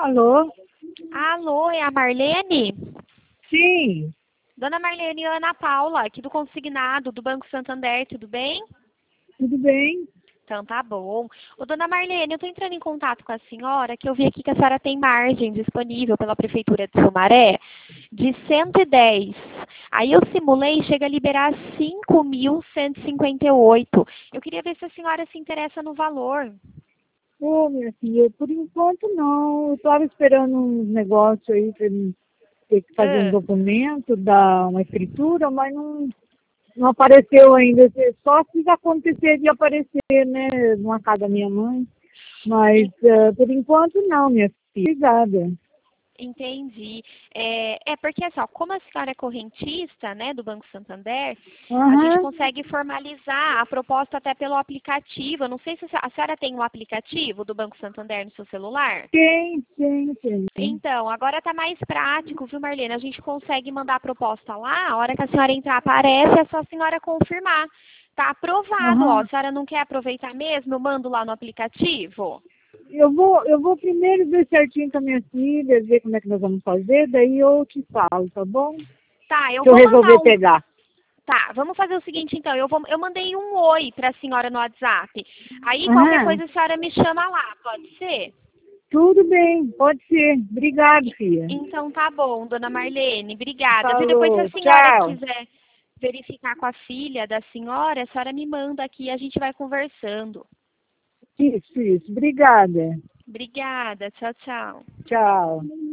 Alô? Alô, é a Marlene? Sim, Dona Marlene, Ana Paula, aqui do Consignado, do Banco Santander, tudo bem? tudo bem? Então tá bom. Ô, Dona Marlene, eu tô entrando em contato com a senhora, que eu vi aqui que a senhora tem margem disponível pela Prefeitura de Sumaré de 110. Aí eu simulei e chega a liberar 5.158. Eu queria ver se a senhora se interessa no valor. Ô, minha filha, por enquanto não. Eu estava esperando um negócio aí para mim ter que fazer um Ah. documento, dar uma escritura, mas não apareceu ainda. Só se acontecer de aparecer, né, numa casa da minha mãe. Mas por enquanto não, minha filha. Obrigada. Entendi. É porque, assim, ó, como a senhora é correntista, né, do Banco Santander, a gente Aham. consegue formalizar a proposta até pelo aplicativo. Eu não sei se a senhora tem um aplicativo do Banco Santander no seu celular. Tem. Então, agora está mais prático, viu, Marlene? A gente consegue mandar a proposta lá, a hora que a senhora entrar aparece, é só a senhora confirmar. Tá aprovado, ó. Aham. A senhora não quer aproveitar mesmo? Eu mando lá no aplicativo. Eu vou primeiro ver certinho com a minha filha, ver como é que nós vamos fazer, daí eu te falo, tá bom? Tá, eu Se eu vou mandar resolver um. pegar. Tá, vamos fazer o seguinte então. Eu mandei um oi para a senhora no WhatsApp. Aí qualquer Aham. coisa a senhora me chama lá, pode ser? Tudo bem, pode ser. Obrigado, filha. Então tá bom, dona Marlene, obrigada. Viu? Depois se a Falou, senhora tchau. quiser verificar com a filha da senhora, a senhora me manda aqui e a gente vai conversando. Isso. Obrigada. Obrigada, tchau, tchau. Tchau.